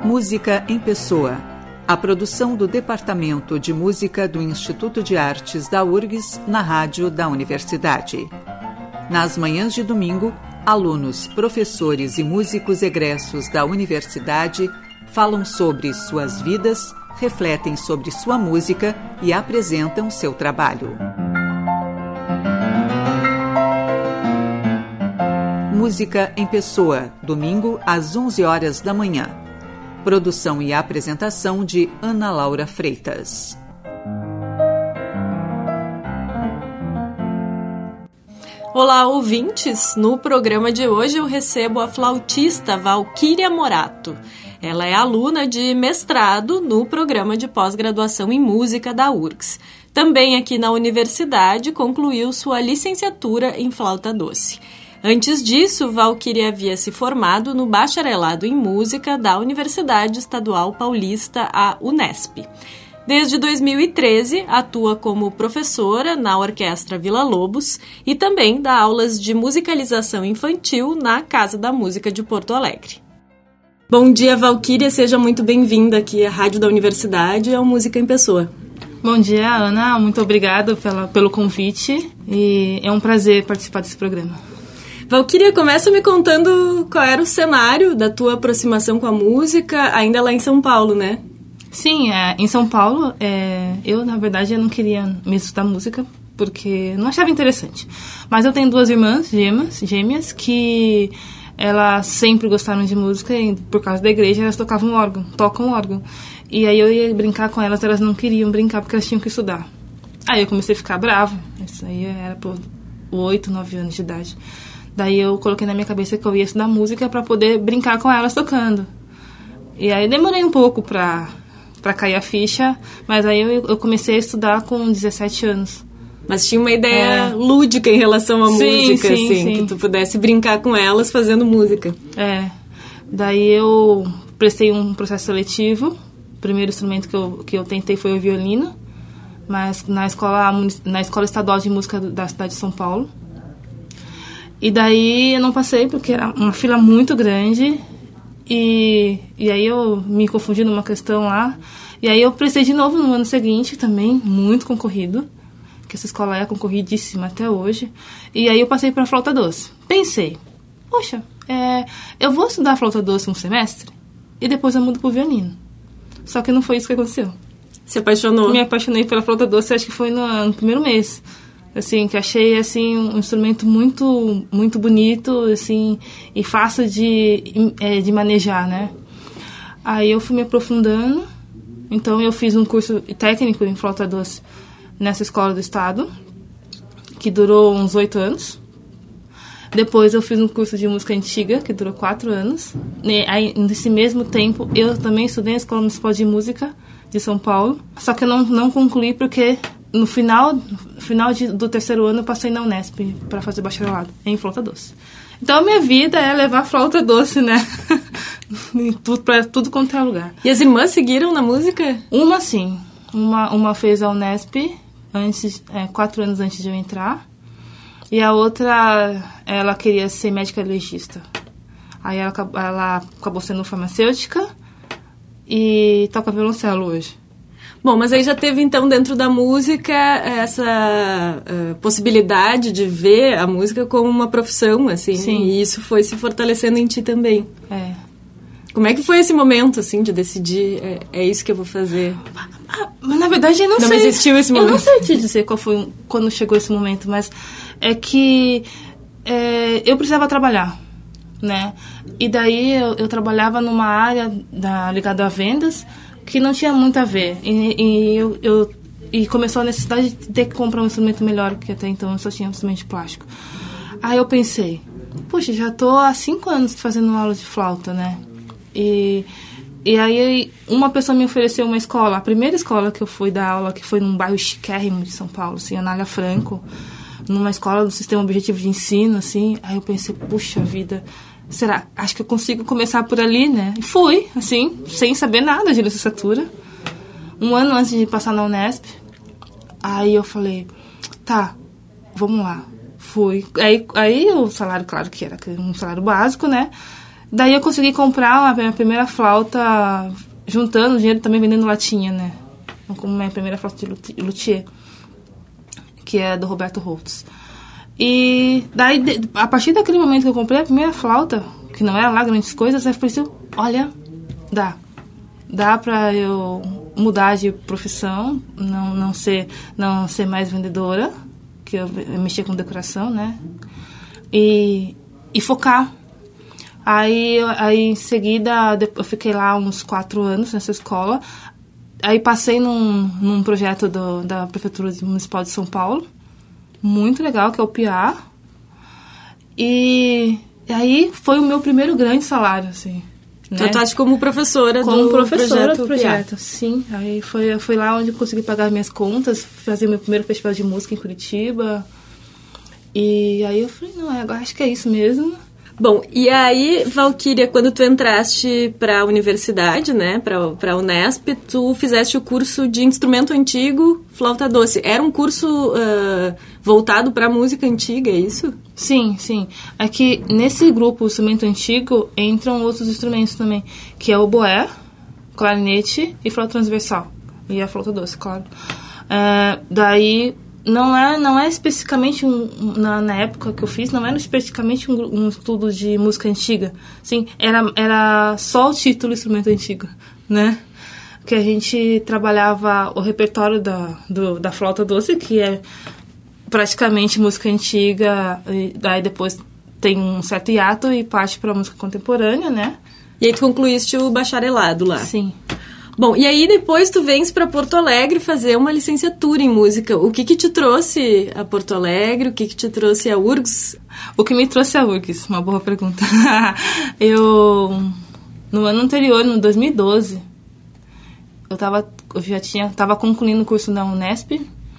Música em Pessoa. A produção do Departamento de Música do Instituto de Artes da URGS na rádio da universidade. Nas manhãs de domingo, alunos, professores e músicos egressos da universidade falam sobre suas vidas, refletem sobre sua música e apresentam seu trabalho. Música em Pessoa, domingo às 11 horas da manhã. Produção e apresentação de Ana Laura Freitas. Olá, ouvintes! No programa de hoje eu recebo a flautista Valquíria Morato. Ela é aluna de mestrado no programa de pós-graduação em música da URGS. Também aqui na universidade concluiu sua licenciatura em flauta doce. Antes disso, Valquíria havia se formado no bacharelado em música da Universidade Estadual Paulista, a Unesp. Desde 2013, atua como professora na Orquestra Vila Lobos e também dá aulas de musicalização infantil na Casa da Música de Porto Alegre. Bom dia, Valquíria, seja muito bem-vinda aqui à Rádio da Universidade e ao Música em Pessoa. Bom dia, Ana, muito obrigada pelo convite e é um prazer participar desse programa. Valquíria, começa me contando qual era o cenário da tua aproximação com a música, ainda lá em São Paulo, né? Sim, em São Paulo, eu, na verdade, eu não queria me estudar música, porque não achava interessante. Mas eu tenho duas irmãs gêmeas, que elas sempre gostaram de música e, por causa da igreja, elas tocam órgão. E aí eu ia brincar com elas, elas não queriam brincar porque elas tinham que estudar. Aí eu comecei a ficar brava, isso aí era por 8, 9 anos de idade. Daí eu coloquei na minha cabeça que eu ia estudar música para poder brincar com elas tocando. E aí demorei um pouco para cair a ficha, mas aí eu comecei a estudar com 17 anos. Mas tinha uma ideia lúdica em relação à música, sim. Que tu pudesse brincar com elas fazendo música. Daí eu prestei um processo seletivo. O primeiro instrumento que eu tentei foi o violino, mas na escola estadual de música da cidade de São Paulo. E daí eu não passei porque era uma fila muito grande e aí eu me confundi numa questão lá. E aí eu prestei de novo no ano seguinte também, muito concorrido, que essa escola é concorridíssima até hoje. E aí eu passei para flauta doce. Pensei, poxa, eu vou estudar flauta doce um semestre e depois eu mudo pro violino. Só que não foi isso que aconteceu. Se apaixonou? Me apaixonei pela flauta doce, acho que foi no primeiro mês. Assim, que achei, assim, um instrumento muito, muito bonito, assim, e fácil de manejar, né? Aí eu fui me aprofundando, então eu fiz um curso técnico em flauta doce nessa escola do estado, que durou uns 8 anos. Depois eu fiz um curso de música antiga, que durou 4 anos. E aí, nesse mesmo tempo, eu também estudei na Escola Municipal de Música de São Paulo, só que eu não concluí porque no final do terceiro ano eu passei na Unesp para fazer bacharelado em flauta doce. Então a minha vida é levar flauta doce, né? Para tudo quanto é lugar. E as irmãs seguiram na música? Uma sim. Uma fez a Unesp 4 anos antes de eu entrar. E a outra, ela queria ser médica legista. Aí ela acabou sendo farmacêutica e toca violoncelo hoje. Bom, mas aí já teve, então, dentro da música, essa possibilidade de ver a música como uma profissão, assim. Sim. E isso foi se fortalecendo em ti também. Como é que foi esse momento, assim, de decidir, é isso que eu vou fazer? Mas, na verdade, eu não sei. Não existiu esse momento? Eu não sei te dizer quando chegou esse momento, mas é que eu precisava trabalhar, né? E daí eu trabalhava numa área ligada a vendas, que não tinha muito a ver. E começou a necessidade de ter que comprar um instrumento melhor, que até então eu só tinha um instrumento de plástico. Aí eu pensei, poxa, já estou há 5 anos fazendo aula de flauta, né? E aí uma pessoa me ofereceu uma escola, a primeira escola que eu fui dar aula, que foi num bairro chiquérrimo de São Paulo, assim, Anália Franco, numa escola do Sistema Objetivo de Ensino, assim. Aí eu pensei, puxa vida, será? Acho que eu consigo começar por ali, né? E fui, assim, sem saber nada de licenciatura. 1 ano antes de passar na Unesp. Aí eu falei, tá, vamos lá. Fui. Aí o salário, claro que era um salário básico, né? Daí eu consegui comprar a minha primeira flauta, juntando dinheiro também vendendo latinha, né? Como minha primeira flauta de luthier, que é do Roberto Holtz. E daí, a partir daquele momento que eu comprei a primeira flauta, que não era lá grandes coisas, eu falei assim, olha, dá pra eu mudar de profissão, não ser mais vendedora, que eu mexia com decoração, né? E focar. Aí em seguida, eu fiquei lá uns 4 anos nessa escola. Aí passei num projeto da Prefeitura Municipal de São Paulo, muito legal, que é o PIA. E aí foi o meu primeiro grande salário, assim. Né? Tu atuaste como professora do projeto, sim. Aí foi lá onde eu consegui pagar minhas contas, fazer meu primeiro festival de música em Curitiba. E aí eu falei, não, agora acho que é isso mesmo. Bom, e aí, Valquíria, quando tu entraste para a universidade, né, para a Unesp, tu fizeste o curso de instrumento antigo, flauta doce. Era um curso voltado para a música antiga, é isso? Sim. É que nesse grupo instrumento antigo entram outros instrumentos também, que é o oboé, clarinete e flauta transversal. E a flauta doce, claro. Daí... Não é especificamente, na época que eu fiz, não era especificamente um estudo de música antiga. Sim, era só o título instrumento antigo, né? Que a gente trabalhava o repertório da flauta doce, que é praticamente música antiga, e daí depois tem um certo hiato e parte para música contemporânea, né? E aí tu concluíste o bacharelado lá. Sim. Bom, e aí depois tu vens para Porto Alegre fazer uma licenciatura em música. O que te trouxe a Porto Alegre? O que te trouxe a URGS? O que me trouxe a URGS? Uma boa pergunta. No ano anterior, no 2012, eu tava concluindo o curso da Unesp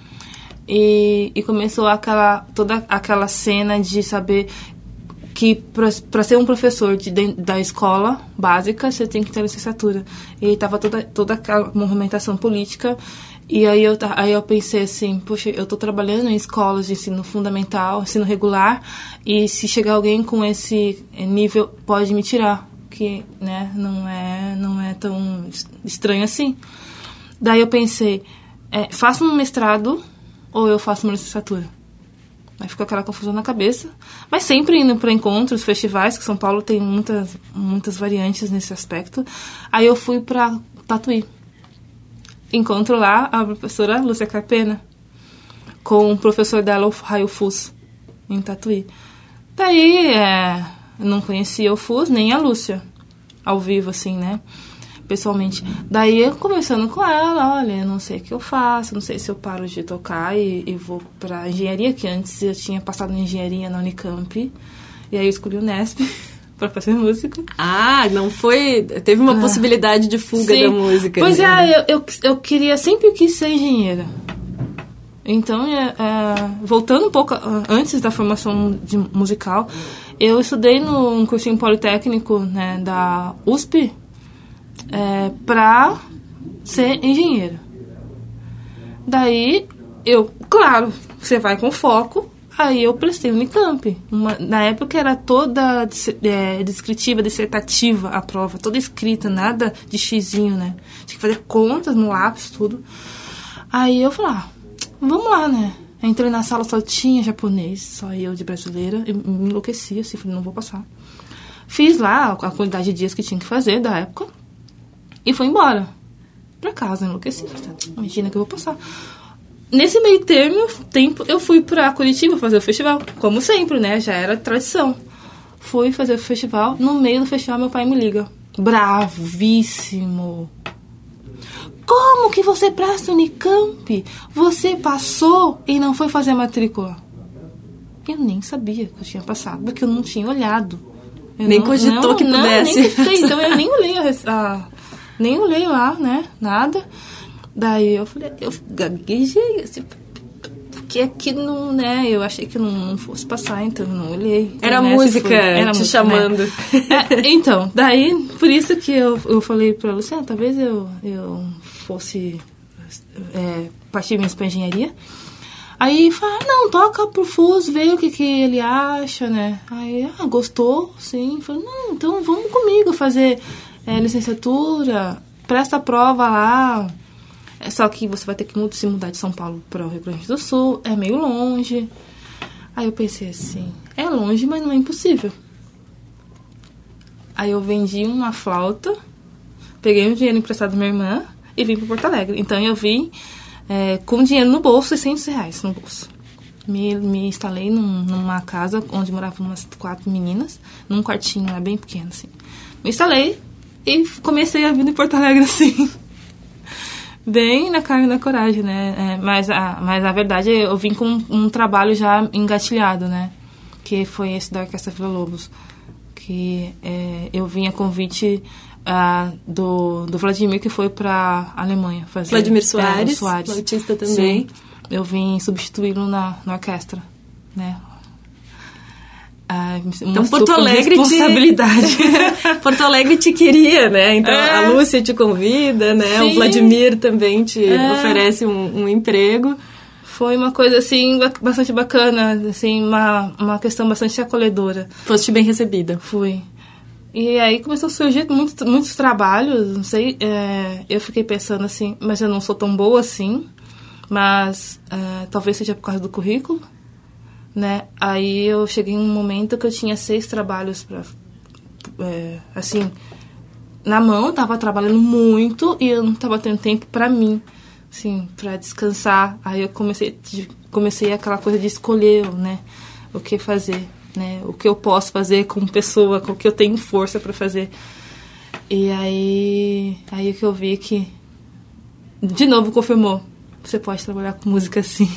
e começou toda aquela cena de saber que para ser um professor da escola básica, você tem que ter licenciatura. E estava toda aquela movimentação política. E aí eu pensei assim, poxa, eu estou trabalhando em escolas de ensino fundamental, ensino regular, e se chegar alguém com esse nível, pode me tirar. Que, né, não é tão estranho assim. Daí eu pensei, faço um mestrado ou eu faço uma licenciatura? Aí ficou aquela confusão na cabeça. Mas sempre indo para encontros, festivais, que São Paulo tem muitas variantes nesse aspecto. Aí eu fui para Tatuí. Encontro lá a professora Lúcia Carpena, com o professor dela, o Raio Fus, em Tatuí. Daí, eu não conhecia o Fus, nem a Lúcia, ao vivo, assim, né? Pessoalmente. Daí, eu conversando com ela, olha, eu não sei o que eu faço, não sei se eu paro de tocar e vou para engenharia, que antes eu tinha passado em engenharia na Unicamp, e aí eu escolhi o Unesp para fazer música. Não foi... Teve uma possibilidade de fuga da música. Pois eu sempre quis ser engenheira. Então, voltando um pouco antes da formação musical, eu estudei num cursinho politécnico, né, da USP, para ser engenheira. Daí, claro, você vai com foco, aí eu prestei Unicamp. Na época era toda descritiva, dissertativa a prova, toda escrita, nada de xizinho, né? Tinha que fazer contas no lápis, tudo. Aí eu falei, vamos lá, né? Entrei na sala, só tinha japonês, só eu de brasileira, eu me enlouqueci, assim, falei, não vou passar. Fiz lá a quantidade de dias que tinha que fazer da época, e fui embora pra casa, enlouqueci. Imagina que eu vou passar. Nesse meio tempo, eu fui pra Curitiba fazer o festival. Como sempre, né? Já era tradição. Fui fazer o festival. No meio do festival, meu pai me liga. Bravíssimo. Como que você presta Unicamp? Você passou e não foi fazer a matrícula? Eu nem sabia que eu tinha passado, porque eu não tinha olhado. Nem cogitou que pudesse. Nem cogitei, então eu nem olhei nem olhei lá, né? Nada. Daí eu falei, eu gaguejei, assim, porque aqui não, né? Eu achei que não fosse passar, então eu não olhei. Era música te chamando. Né? Então, daí, por isso que eu falei pra Luciana, talvez eu fosse partir mesmo pra engenharia. Aí fala, não, toca pro Fuso, vê o que ele acha, né? Aí, gostou, sim. Falei, não, então vamos comigo fazer licenciatura, presta a prova lá. Só que você vai ter que se mudar de São Paulo para o Rio Grande do Sul, é meio longe. Aí eu pensei assim, é longe, mas não é impossível. Aí eu vendi uma flauta, peguei um dinheiro emprestado da minha irmã e vim para Porto Alegre. Então eu vim com dinheiro no bolso, R$600 no bolso. Me instalei numa casa onde moravam umas 4 meninas, num quartinho, era bem pequeno, assim. Me instalei e comecei a vida em Porto Alegre, assim. Bem na cara e na coragem, né? Mas a verdade, eu vim com um trabalho já engatilhado, né? Que foi esse da Orquestra Vila Lobos. Que eu vim a convite do Vladimir, que foi para a Alemanha fazer. Vladimir Soares, flautista também. Sim, eu vim substituí-lo na orquestra, né? Então Porto Alegre Porto Alegre te queria, né? Então a Lúcia te convida, né? Sim. O Vladimir também te oferece um emprego. Foi uma coisa, assim, bastante bacana, assim, uma questão bastante acolhedora. Foste bem recebida. Fui. E aí começou a surgir muitos trabalhos, não sei, eu fiquei pensando assim, mas eu não sou tão boa assim, mas talvez seja por causa do currículo, né? Aí eu cheguei em um momento que eu tinha 6 trabalhos assim, na mão, eu tava trabalhando muito e eu não tava tendo tempo pra mim, assim, pra descansar. Aí eu comecei aquela coisa de escolher, né, o que fazer, né, o que eu posso fazer como pessoa, com o que eu tenho força pra fazer. E aí que eu vi que, de novo, confirmou, você pode trabalhar com música assim.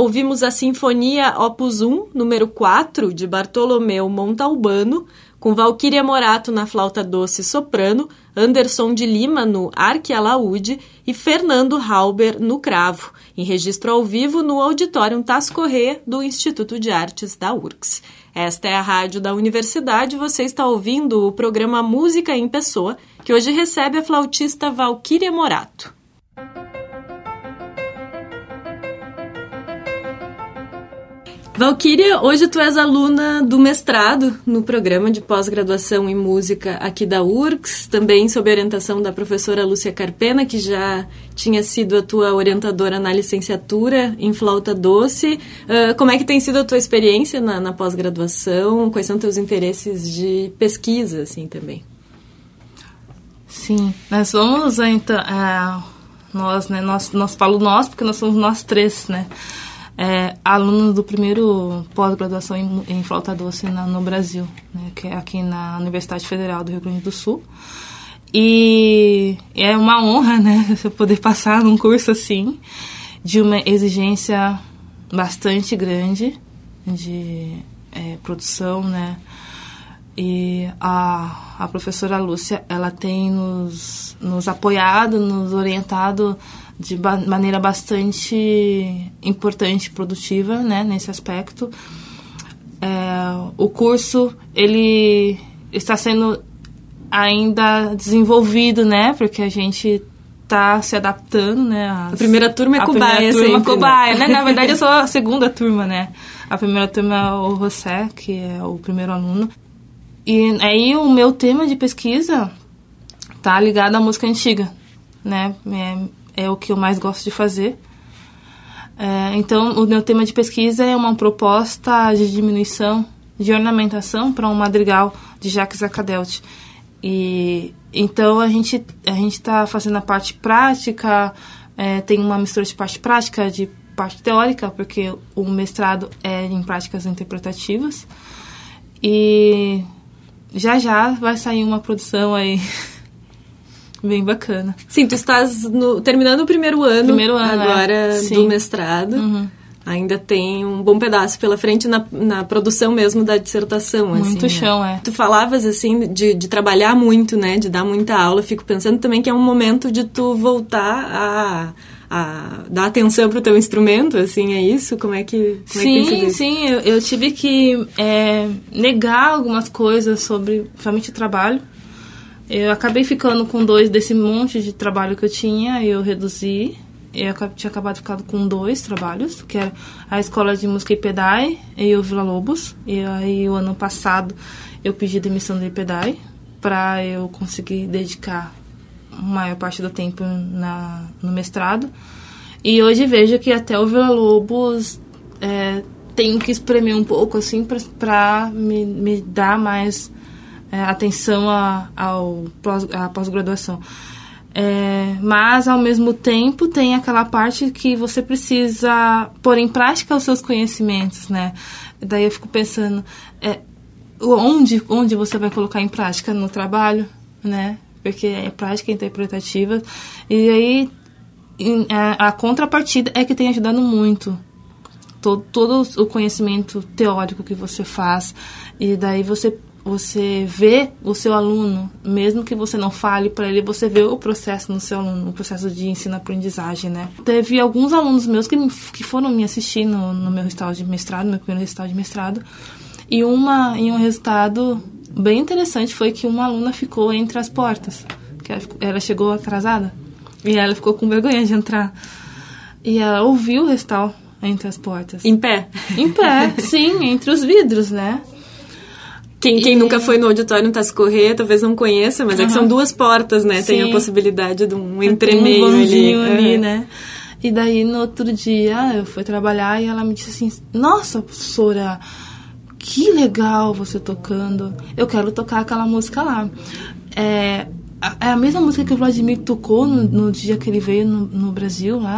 ouvimos a Sinfonia Opus 1, número 4, de Bartolomeu Montalbano, com Valquíria Morato na flauta doce e soprano, Anderson de Lima no arque alaúde e Fernando Halber no cravo, em registro ao vivo no Auditório Tas Corrêa do Instituto de Artes da URGS. Esta é a rádio da Universidade, você está ouvindo o programa Música em Pessoa, que hoje recebe a flautista Valquíria Morato. Valquíria, hoje tu és aluna do mestrado no programa de pós-graduação em música aqui da URGS, também sob orientação da professora Lúcia Carpena, que já tinha sido a tua orientadora na licenciatura em flauta doce. Como é que tem sido a tua experiência na pós-graduação? Quais são teus interesses de pesquisa, assim, também? Sim, nós somos, então, nós, né, nós falo nós, porque nós somos nós três, né? Aluno do primeiro pós-graduação em flauta doce no Brasil, né, que é aqui na Universidade Federal do Rio Grande do Sul. E é uma honra, né, eu poder passar num curso assim, de uma exigência bastante grande de produção, né. E a professora Lúcia, ela tem nos apoiado, nos orientado de maneira bastante importante e produtiva, né, nesse aspecto. O curso, ele está sendo ainda desenvolvido, né, porque a gente está se adaptando, né. A primeira turma é cobaia. A primeira turma é cobaia, né? Na verdade, eu sou a segunda turma, né. A primeira turma é o José, que é o primeiro aluno. E aí o meu tema de pesquisa tá ligado à música antiga, né, é o que eu mais gosto de fazer. Então, o meu tema de pesquisa é uma proposta de diminuição de ornamentação para um madrigal de Jacques Zacadelty. E então a gente está fazendo a parte prática, tem uma mistura de parte prática, de parte teórica, porque o mestrado é em práticas interpretativas. E já vai sair uma produção aí bem bacana. Sim, tu estás terminando o primeiro ano agora do mestrado. Uhum. Ainda tem um bom pedaço pela frente na produção mesmo da dissertação. Muito assim, chão, né? Tu falavas, assim, de trabalhar muito, né? De dar muita aula. Eu fico pensando também que é um momento de tu voltar a dar atenção pro teu instrumento, assim, é isso? Como é que tem sido isso? Sim, eu tive que negar algumas coisas sobre, principalmente o trabalho. Eu acabei ficando com 2 desse monte de trabalho que eu tinha, eu reduzi. Eu tinha acabado ficando com 2 trabalhos, que era a Escola de Música IPEDAI e o Vila Lobos. E aí, o ano passado, eu pedi demissão do IPEDAI para eu conseguir dedicar a maior parte do tempo no mestrado. E hoje vejo que até o Vila Lobos tenho que espremer um pouco, assim, para me dar mais atenção à pós-graduação. Mas, ao mesmo tempo, tem aquela parte que você precisa pôr em prática os seus conhecimentos, né? Daí eu fico pensando, onde você vai colocar em prática? No trabalho, né? Porque é prática interpretativa. E aí, a contrapartida é que tem ajudado muito. Todo o conhecimento teórico que você faz. E daí você vê o seu aluno, mesmo que você não fale para ele, você vê o processo no seu aluno, o processo de ensino-aprendizagem, né? Teve alguns alunos meus que foram me assistir no meu estágio de mestrado, meu primeiro estágio de mestrado, e um resultado bem interessante foi que uma aluna ficou entre as portas, que ela chegou atrasada, e ela ficou com vergonha de entrar. E ela ouviu o recital entre as portas. Em pé? Em pé, sim, entre os vidros, né? Quem nunca foi no auditório Tas Corrêa, talvez não conheça, mas é que são 2 portas, né? Sim. Tem a possibilidade de um entremeio ali, né? E daí, no outro dia, eu fui trabalhar e ela me disse assim, nossa, professora, que legal você tocando. Eu quero tocar aquela música lá. É a mesma música que o Vladimir tocou no dia que ele veio no Brasil, lá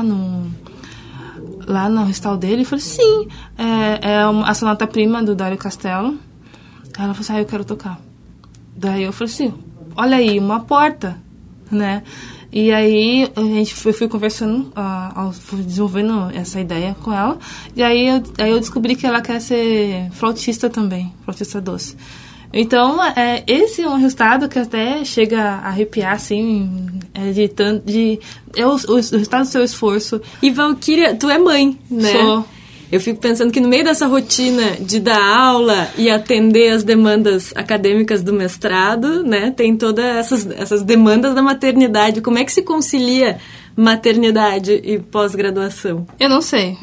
no recital dele. Eu falei, sim, é a sonata prima do Dário Castelo. Ela falou assim, eu quero tocar. Daí eu falei assim, olha aí, uma porta, né? E aí eu fui conversando, fui desenvolvendo essa ideia com ela. E aí eu descobri que ela quer ser flautista também, flautista doce. Então, esse é um resultado que até chega a arrepiar, assim, é o resultado do seu esforço. E Valquíria, tu é mãe, né? Sou. Eu fico pensando que no meio dessa rotina de dar aula e atender as demandas acadêmicas do mestrado, né, tem todas essas demandas da maternidade. Como é que se concilia maternidade e pós-graduação? Eu não sei.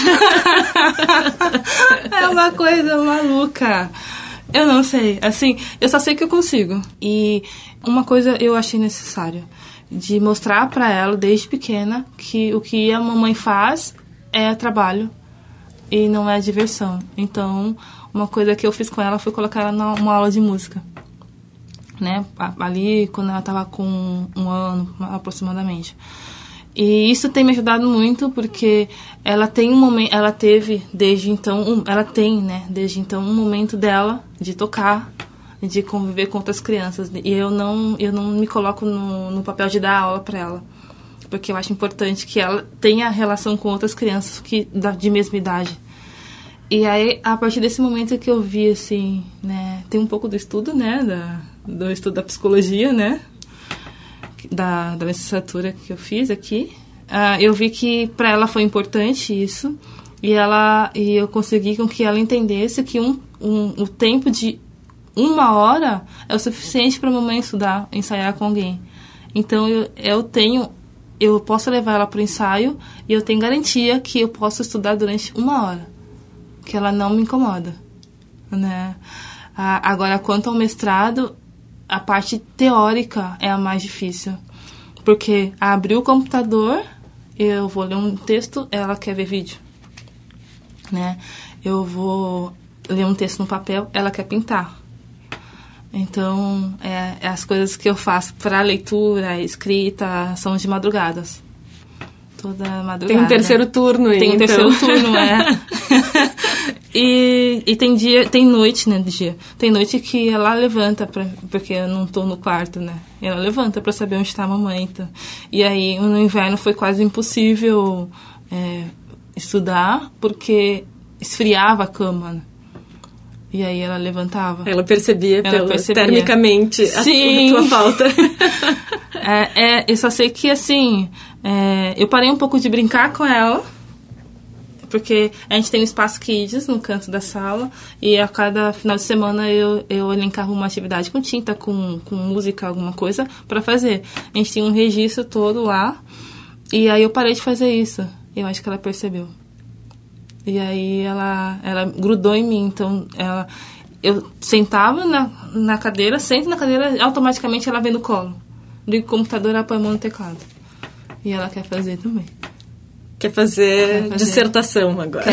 É uma coisa maluca. Eu não sei. Assim, eu só sei que eu consigo. E uma coisa eu achei necessário, de mostrar pra ela desde pequena que o que a mamãe faz é trabalho e não é diversão. Então, uma coisa que eu fiz com ela foi colocar ela numa aula de música, né? Ali, quando ela estava com 1 ano, aproximadamente. E isso tem me ajudado muito, porque ela tem um momento, ela teve desde então, ela tem, né, desde então um momento dela de tocar, de conviver com outras crianças. E eu não me coloco no papel de dar aula para ela, porque eu acho importante que ela tenha relação com outras crianças de mesma idade. E aí, a partir desse momento que eu vi, assim, né, tem um pouco do estudo, né, do estudo da psicologia, né, da licenciatura que eu fiz aqui, eu vi que para ela foi importante isso, e eu consegui com que ela entendesse que o tempo de 1 hora é o suficiente para a mamãe estudar, ensaiar com alguém. Então, eu posso levar ela para o ensaio e eu tenho garantia que eu posso estudar durante 1 hora, que ela não me incomoda, né? Agora, quanto ao mestrado, a parte teórica é a mais difícil, porque abrir o computador, eu vou ler um texto, ela quer ver vídeo, né? Eu vou ler um texto no papel, ela quer pintar. Então, as coisas que eu faço para leitura, escrita, são de madrugadas. Toda madrugada. Tem um terceiro turno aí, Tem um terceiro turno, E tem noite, né, dia. Tem noite que ela levanta, porque eu não tô no quarto, né. Ela levanta para saber onde está a mamãe. Então. E aí, no inverno, foi quase impossível estudar, porque esfriava a cama, né? E aí ela levantava. Ela percebia termicamente a tua falta. Eu só sei que, assim, eu parei um pouco de brincar com ela, porque a gente tem um espaço Kids no canto da sala, e a cada final de semana eu elencava uma atividade com tinta, com música, alguma coisa, para fazer. A gente tinha um registro todo lá, e aí eu parei de fazer isso. Eu acho que ela percebeu. E aí ela grudou em mim. Então eu sentava na cadeira, sento na cadeira, automaticamente ela vem no colo. Ligo o computador, ela põe a mão no teclado. E ela quer fazer também. Quer fazer dissertação agora.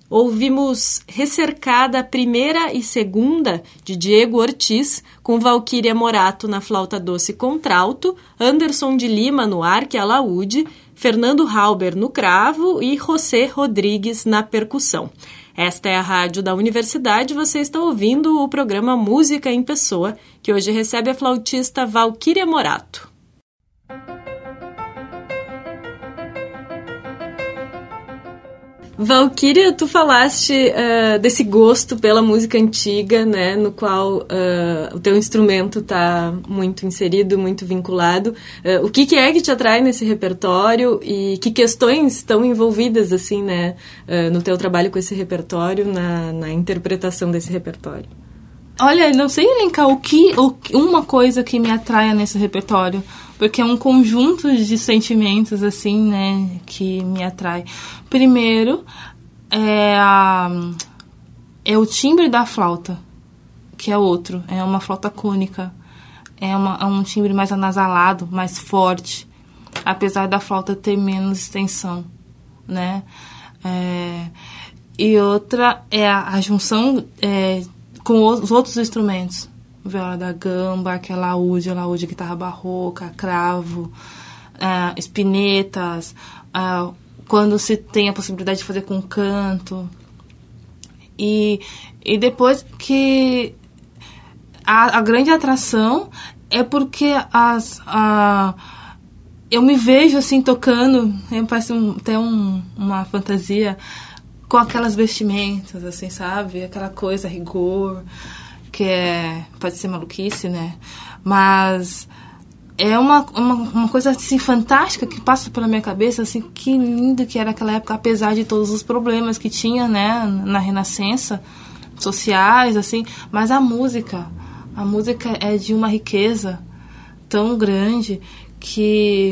Ouvimos Recercada Primeira e Segunda, de Diego Ortiz, com Valquíria Morato na flauta doce contralto, Anderson de Lima no arque alaúde, Fernando Halber no cravo e José Rodrigues na percussão. Esta é a rádio da Universidade, você está ouvindo o programa Música em Pessoa, que hoje recebe a flautista Valquíria Morato. Valquíria, tu falaste desse gosto pela música antiga, né, no qual o teu instrumento está muito inserido, muito vinculado. O que é que te atrai nesse repertório e que questões estão envolvidas, assim, né, no teu trabalho com esse repertório, na interpretação desse repertório? Olha, não sei elencar uma coisa que me atraia nesse repertório, porque é um conjunto de sentimentos, assim, né, que me atrai. Primeiro, é o timbre da flauta, que é outro. É uma flauta cônica. É um timbre mais anasalado, mais forte, apesar da flauta ter menos extensão, né? E outra é a junção com os outros instrumentos. Viola da gamba, aquela alaúde, guitarra barroca, cravo, espinetas, quando se tem a possibilidade de fazer com canto. E depois que a grande atração é porque eu me vejo assim tocando, parece até uma fantasia, com aquelas vestimentas, assim, sabe? Aquela coisa, rigor, que pode ser maluquice, né? Mas é uma coisa assim fantástica que passa pela minha cabeça, assim, que lindo que era aquela época, apesar de todos os problemas que tinha, né, na Renascença, sociais, assim, mas a música é de uma riqueza tão grande que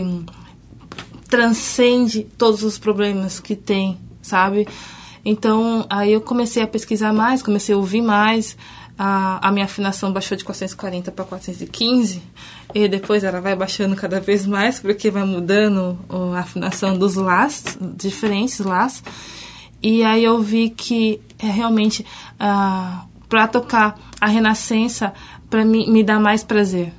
transcende todos os problemas que tem, sabe? Então, aí eu comecei a pesquisar mais, comecei a ouvir mais. A minha afinação baixou de 440 para 415, e depois ela vai baixando cada vez mais, porque vai mudando a afinação dos Lás, diferentes Lás. E aí eu vi que realmente, para tocar a Renascença, para mim, me dá mais prazer.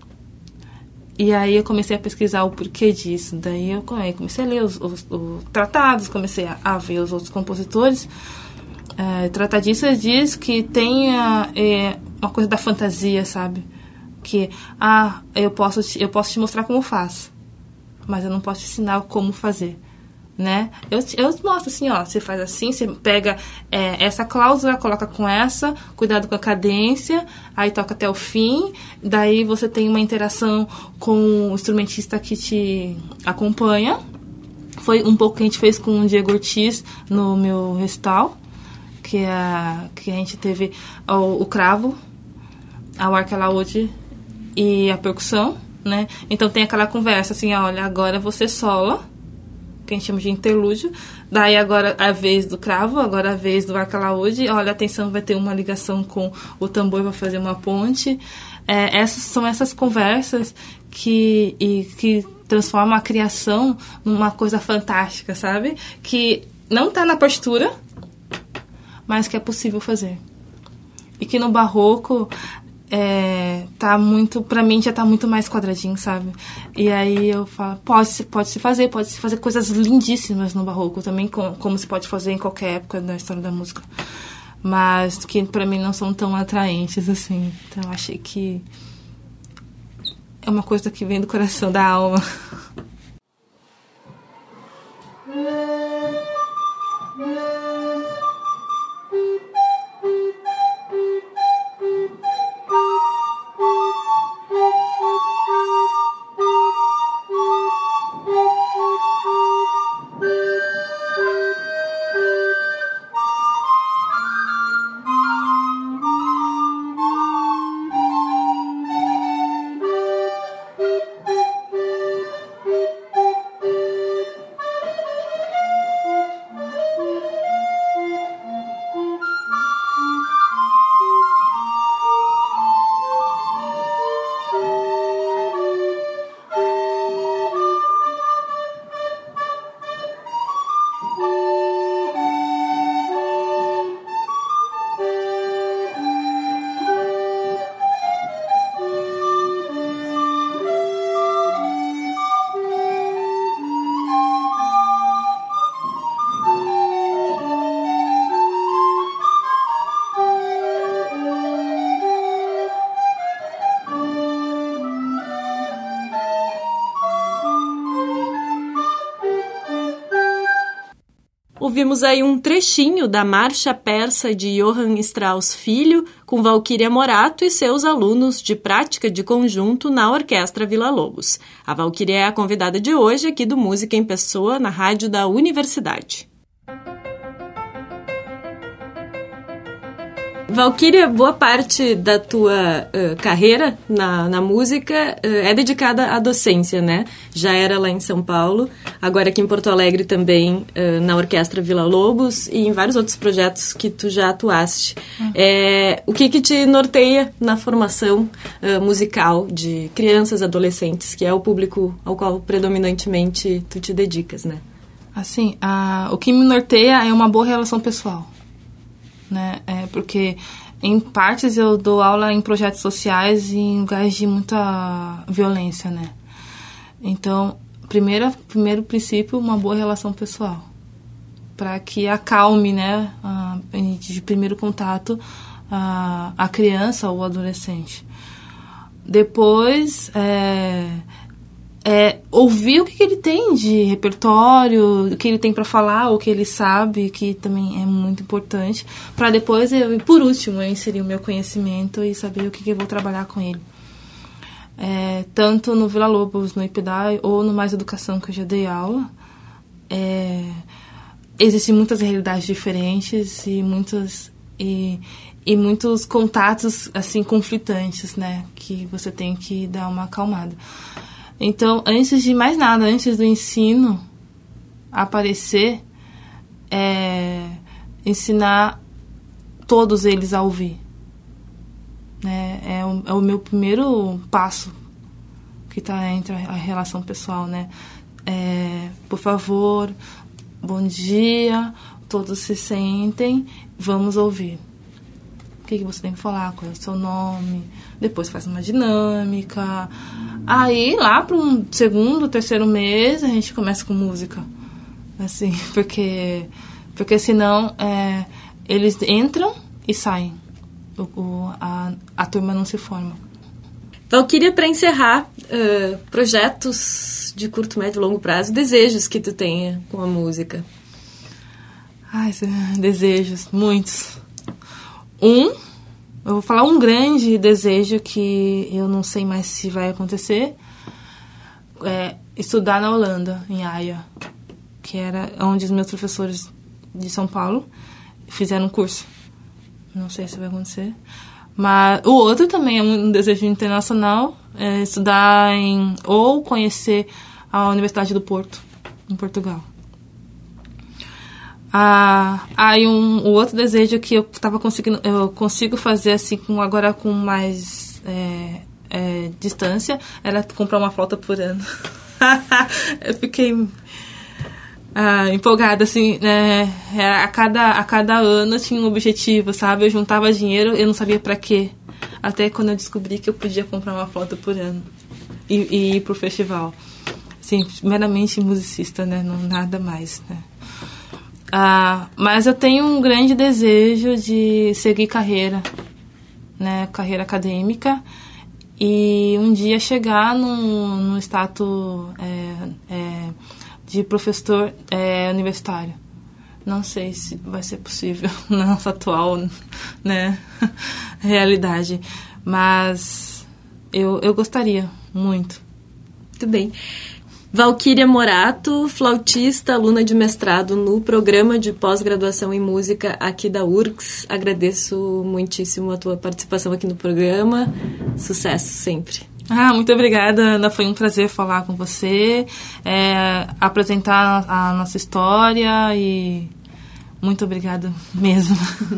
E aí eu comecei a pesquisar o porquê disso. Daí eu comecei a ler os tratados, comecei a ver os outros compositores. Tratadista diz que tem uma coisa da fantasia, sabe? Que eu posso te mostrar como faz, mas eu não posso te ensinar como fazer, né? Eu mostro assim, ó, você faz assim, você pega essa cláusula, coloca com essa, cuidado com a cadência, aí toca até o fim, daí você tem uma interação com o instrumentista que te acompanha. Foi um pouco que a gente fez com o Diego Ortiz no meu recital, que a gente teve o cravo, a arque alaúde e a percussão, né? Então tem aquela conversa assim, olha, agora você sola, que a gente chama de interlúdio, daí agora a vez do cravo, agora a vez do arque alaúde, olha, atenção, vai ter uma ligação com o tambor, vai fazer uma ponte. São essas conversas que transformam a criação numa coisa fantástica, sabe? Que não está na partitura, mas que é possível fazer. E que no barroco tá muito, pra mim já tá muito mais quadradinho, sabe? E aí eu falo, pode se fazer coisas lindíssimas no barroco também, como se pode fazer em qualquer época da história da música. Mas que pra mim não são tão atraentes assim. Então eu achei que é uma coisa que vem do coração, da alma. Ouvimos aí um trechinho da Marcha Persa de Johann Strauss Filho, com Valquíria Morato e seus alunos de prática de conjunto na Orquestra Villa-Lobos. A Valquíria é a convidada de hoje aqui do Música em Pessoa, na rádio da Universidade. Valquíria, boa parte da tua carreira na música é dedicada à docência, né? Já era lá em São Paulo, agora aqui em Porto Alegre também, na Orquestra Villa-Lobos e em vários outros projetos que tu já atuaste. O que te norteia na formação musical de crianças, adolescentes, que é o público ao qual predominantemente tu te dedicas, né? Assim, o que me norteia é uma boa relação pessoal. Né? Porque em partes eu dou aula em projetos sociais e em lugares de muita violência, né? Então, primeiro princípio, uma boa relação pessoal, para que acalme, né, de primeiro contato, a criança ou o adolescente. Depois, ouvir o que ele tem de repertório, o que ele tem para falar, o que ele sabe, que também é muito importante, para depois, por último, eu inserir o meu conhecimento e saber o que eu vou trabalhar com ele. Tanto no Villa-Lobos, no IPDA ou no Mais Educação, que eu já dei aula, existem muitas realidades diferentes e muitos contatos assim conflitantes, né, que você tem que dar uma acalmada. Então, antes de mais nada, antes do ensino aparecer, ensinar todos eles a ouvir. Né? É o meu primeiro passo que está entre a relação pessoal. Né? Por favor, bom dia, todos se sentem, vamos ouvir. O que você tem que falar, qual é o seu nome, depois faz uma dinâmica. Aí, lá para um segundo, terceiro mês, a gente começa com música. Assim, porque senão eles entram e saem. A turma não se forma. Valquíria, para encerrar, projetos de curto, médio e longo prazo, desejos que tu tenha com a música. Desejos, muitos. Eu vou falar um grande desejo que eu não sei mais se vai acontecer, estudar na Holanda, em Haia, que era onde os meus professores de São Paulo fizeram um curso. Não sei se vai acontecer. Mas o outro também é um desejo internacional, estudar ou conhecer a Universidade do Porto, em Portugal. Aí o outro desejo que eu consigo fazer assim agora com mais distância era comprar uma flauta por ano. Eu fiquei empolgada assim, a cada ano eu tinha um objetivo, sabe? Eu juntava dinheiro, eu não sabia para quê, até quando eu descobri que eu podia comprar uma flauta por ano e ir pro festival, assim, meramente musicista, né? Não nada mais, né? Mas eu tenho um grande desejo de seguir carreira, né, carreira acadêmica, e um dia chegar no status de professor universitário. Não sei se vai ser possível na nossa atual, né, realidade, mas eu gostaria muito. Muito bem. Valquíria Morato, flautista, aluna de mestrado no programa de pós-graduação em música aqui da URGS. Agradeço muitíssimo a tua participação aqui no programa. Sucesso sempre. Muito obrigada, Ana. Foi um prazer falar com você, apresentar a nossa história e muito obrigada mesmo.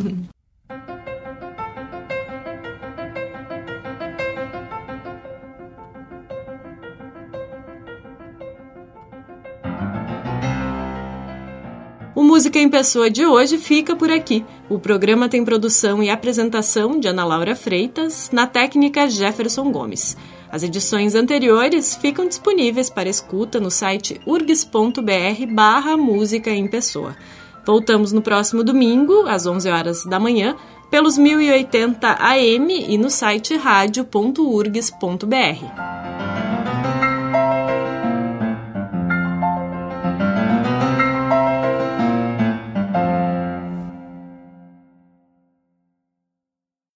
O Música em Pessoa de hoje fica por aqui. O programa tem produção e apresentação de Ana Laura Freitas, na técnica Jefferson Gomes. As edições anteriores ficam disponíveis para escuta no site urgs.br/música em pessoa. Voltamos no próximo domingo, às 11 horas da manhã, pelos 1080 AM e no site radio.urgs.br.